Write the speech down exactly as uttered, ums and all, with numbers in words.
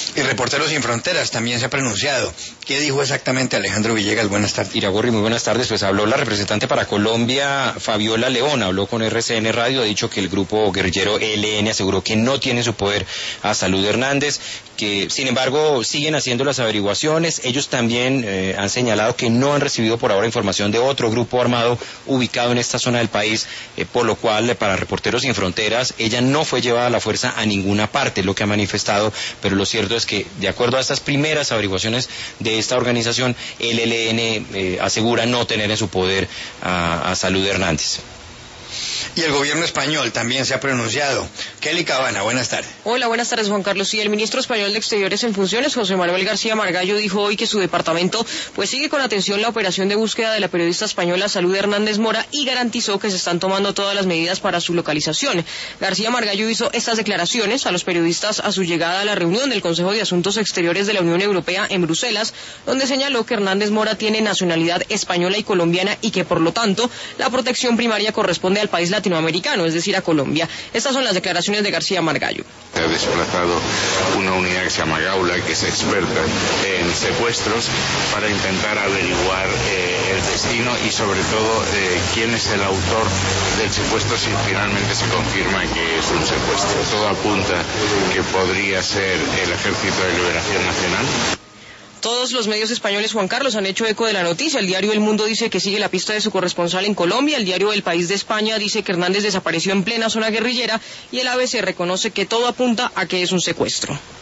Y Reporteros Sin Fronteras también se ha pronunciado. ¿Qué dijo exactamente Alejandro Villegas? Buenas tardes. Iragorri, muy buenas tardes. Pues habló la representante para Colombia, Fabiola León, habló con R C N Radio, ha dicho que el grupo guerrillero E L N aseguró que no tiene en su poder a Salud Hernández, que sin embargo siguen haciendo las averiguaciones. Ellos también eh, han señalado que no han recibido por ahora información de otro grupo armado ubicado en esta zona del país, eh, por lo cual eh, para Reporteros Sin Fronteras ella no fue llevada a la fuerza a ninguna parte, lo que ha manifestado, pero lo cierto es que de acuerdo a estas primeras averiguaciones de esta organización, el E L N eh, asegura no tener en su poder a, a Salud Hernández. Y el gobierno español también se ha pronunciado. Kelly Cabana, buenas tardes. Hola, buenas tardes, Juan Carlos. Sí, el ministro español de Exteriores en funciones, José Manuel García Margallo, dijo hoy que su departamento pues sigue con atención la operación de búsqueda de la periodista española Salud Hernández Mora y garantizó que se están tomando todas las medidas para su localización. García Margallo hizo estas declaraciones a los periodistas a su llegada a la reunión del Consejo de Asuntos Exteriores de la Unión Europea en Bruselas, donde señaló que Hernández Mora tiene nacionalidad española y colombiana y que, por lo tanto, la protección primaria corresponde al país latinoamericano, es decir, a Colombia. Estas son las declaraciones de García Margallo. Se ha desplazado una unidad que se llama Gaula, que es experta en secuestros, para intentar averiguar eh, el destino y sobre todo eh, quién es el autor del secuestro si finalmente se confirma que es un secuestro. Todo apunta que podría ser el Ejército de Liberación Nacional. Todos los medios españoles, Juan Carlos, han hecho eco de la noticia. El diario El Mundo dice que sigue la pista de su corresponsal en Colombia. El diario El País de España dice que Hernández desapareció en plena zona guerrillera. Y el A B C reconoce que todo apunta a que es un secuestro.